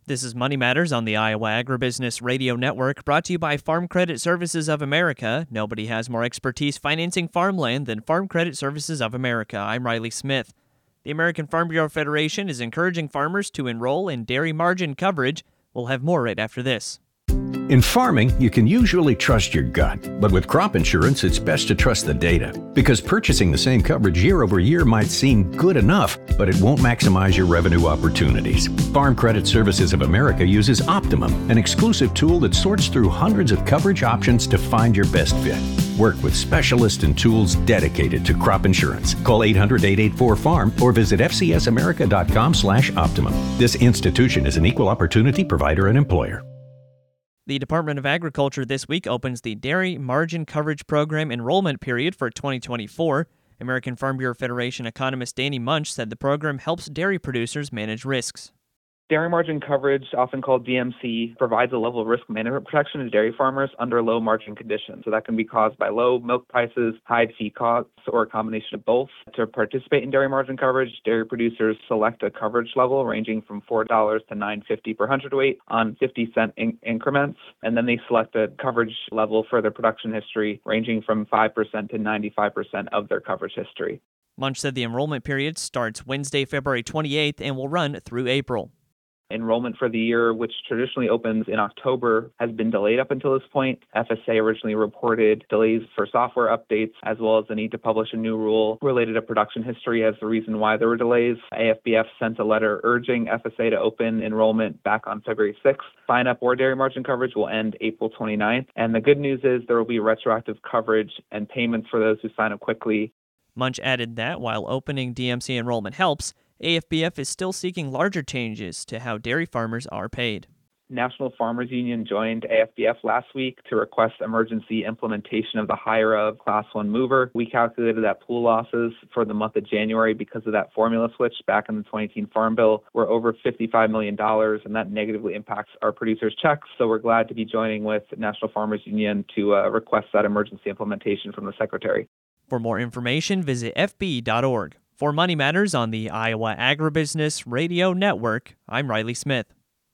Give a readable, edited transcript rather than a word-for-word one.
This is Money Matters on the Iowa Agribusiness Radio Network, brought to you by Farm Credit Services of America. Nobody has more expertise financing farmland than Farm Credit Services of America. I'm Riley Smith. The American Farm Bureau Federation is encouraging farmers to enroll in dairy margin coverage. We'll have more right after this. In farming, you can usually trust your gut, but with crop insurance, it's best to trust the data. Because purchasing the same coverage year over year might seem good enough, but it won't maximize your revenue opportunities. Farm Credit Services of America uses Optimum, an exclusive tool that sorts through hundreds of coverage options to find your best fit. Work with specialists and tools dedicated to crop insurance. Call 800-884-FARM or visit fcsamerica.com/optimum. This institution is an equal opportunity provider and employer. The Department of Agriculture this week opens the Dairy Margin Coverage Program enrollment period for 2024. American Farm Bureau Federation economist Danny Munch said the program helps dairy producers manage risks. Dairy margin coverage, often called DMC, provides a level of risk management protection to dairy farmers under low margin conditions. So that can be caused by low milk prices, high feed costs, or a combination of both. To participate in dairy margin coverage, dairy producers select a coverage level ranging from $4 to $9.50 per hundredweight on 50-cent increments, and then they select a coverage level for their production history ranging from 5% to 95% of their coverage history. Munch said the enrollment period starts Wednesday, February 28th and will run through April. Enrollment for the year, which traditionally opens in October, has been delayed up until this point. FSA originally reported delays for software updates, as well as the need to publish a new rule related to production history as the reason why there were delays. AFBF sent a letter urging FSA to open enrollment back on February 6th. Sign-up or dairy margin coverage will end April 29th. And the good news is there will be retroactive coverage and payments for those who sign up quickly. Munch added that while opening DMC enrollment helps, AFBF is still seeking larger changes to how dairy farmers are paid. National Farmers Union joined AFBF last week to request emergency implementation of the higher of Class 1 mover. We calculated that pool losses for the month of January because of that formula switch back in the 2018 Farm Bill were over $55 million, and that negatively impacts our producers' checks. So we're glad to be joining with National Farmers Union to request that emergency implementation from the Secretary. For more information, visit fb.org. For Money Matters on the Iowa Agribusiness Radio Network, I'm Riley Smith.